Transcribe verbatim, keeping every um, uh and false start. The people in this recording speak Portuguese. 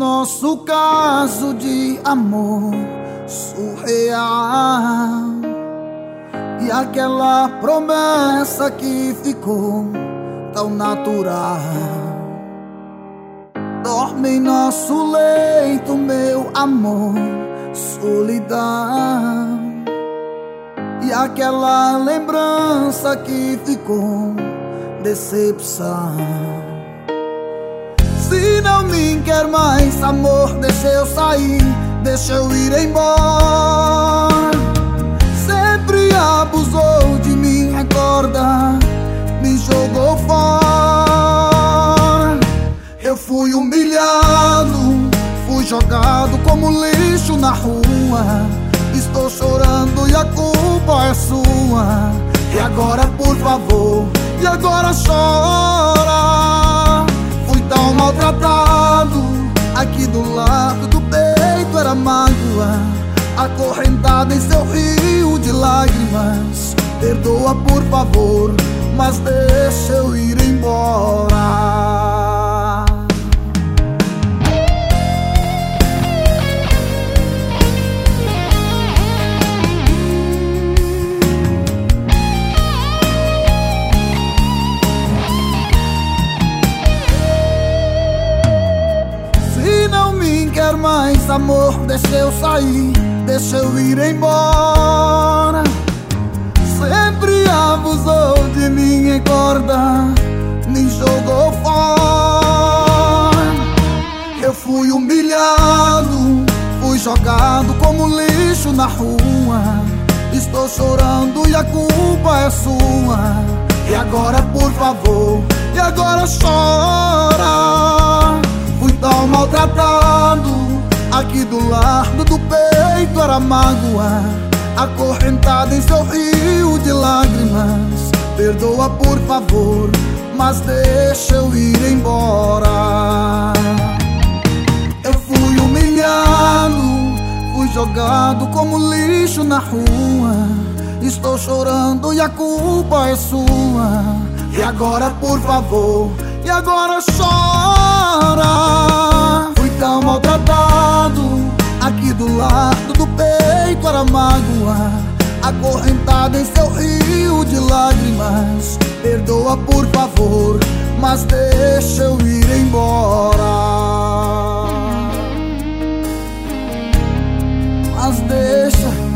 nosso caso de amor surreal e aquela promessa que ficou tão natural. Dorme em nosso leito, meu amor, solidão, e aquela lembrança que ficou decepção. Se não me quer mais, amor, deixa eu sair, deixa eu ir embora. Sempre abusou de mim, recorda, me jogou fora. Eu fui humilhado, fui jogado como lixo na rua. Estou chorando e a culpa é sua. E agora, por favor, e agora chora. Fui tão maltratado, aqui do lado do peito era mágoa, acorrentada em seu rio de lágrimas. Perdoa, por favor, mas deixa eu ir embora. Quer mais, amor, deixa eu sair, deixa eu ir embora. Sempre abusou de mim, recorda, me jogou fora. Eu fui humilhado, fui jogado como lixo na rua. Estou chorando e a culpa é sua. E agora, por favor, e agora chora. Fui tão maltratado, aqui do lado do peito era mágoa, acorrentada em seu rio de lágrimas. Perdoa, por favor, mas deixa eu ir embora. Eu fui humilhado, fui jogado como lixo na rua. Estou chorando e a culpa é sua. E agora, por favor, e agora chora. Fui tão maltratado, aqui do lado do peito era mágoa, acorrentada em seu rio de lágrimas. Perdoa, por favor, mas deixa eu ir embora. Mas deixa